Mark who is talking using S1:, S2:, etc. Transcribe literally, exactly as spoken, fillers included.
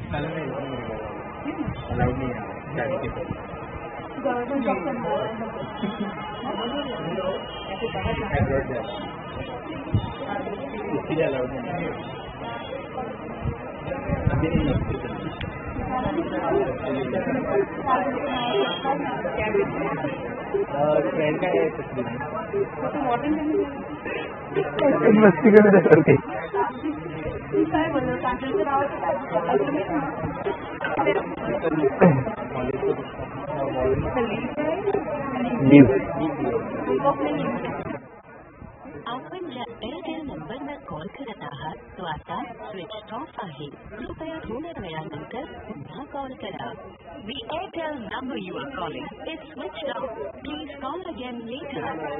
S1: चालेल नाही अलाउड नाही आहे शाळेत
S2: गव्हर्नमेंट जॉब करणार
S1: किती अलाउड नाही फ्रेंड काय
S3: इन्व्हेस्टिगेट करते
S2: काय बोलतो सांगितलं नाव
S4: आपण ज्या एअरटेल नंबरवर कॉल करत आहात तो आता स्विच ऑफ आहे. कृपया थोड्या वेळानंतर पुन्हा कॉल करा. The Airtel number you are calling is switched off. Please call again later.